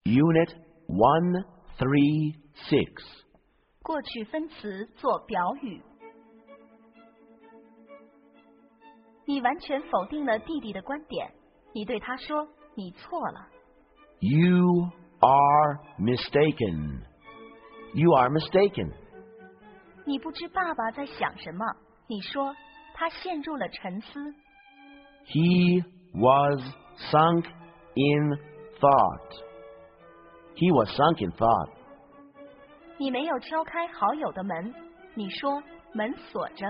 Unit 136. 过去分词做表语。你完全否定了弟弟的观点，你对他说你错了。 You are mistaken. You are mistaken. 你不知爸爸在想什么，你说他陷入了沉思。 He was sunk in thought. He was sunk in thought. 你没有敲开好友的门，你说门锁着。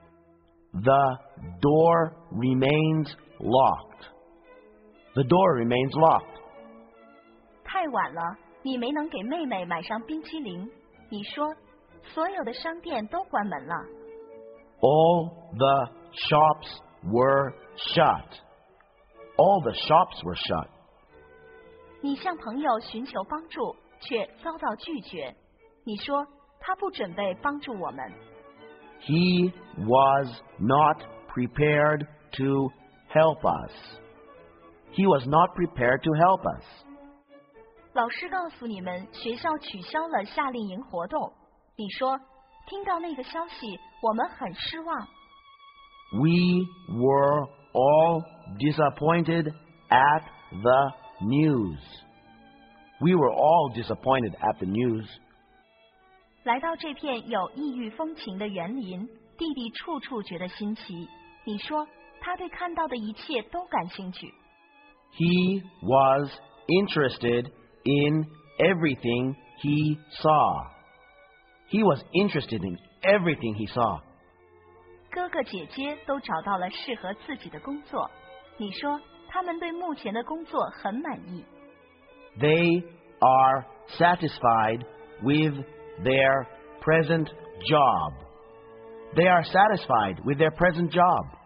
The door remains locked. The door remains locked. 太晚了，你没能给妹妹买上冰淇淋，你说所有的商店都关门了。 All the shops were shut. All the shops were shut. 你向朋友寻求帮助，却遭到拒绝。你说他不准备帮助我们。 He was not prepared to help us. He was not prepared to help us. 老师告诉你们，学校取消了夏令营活动。你说听到那个消息，我们很失望。 We were all disappointed at the news. We were all disappointed at the news. 来到这片有异域风情的园林，弟弟处处觉得新奇。你说他对看到的一切都感兴趣。 He was interested in everything he saw. He was interested in everything he saw. 哥哥姐姐都找到了适合自己的工作。你说他们对目前的工作很满意。 They are satisfied with their present job. They are satisfied with their present job.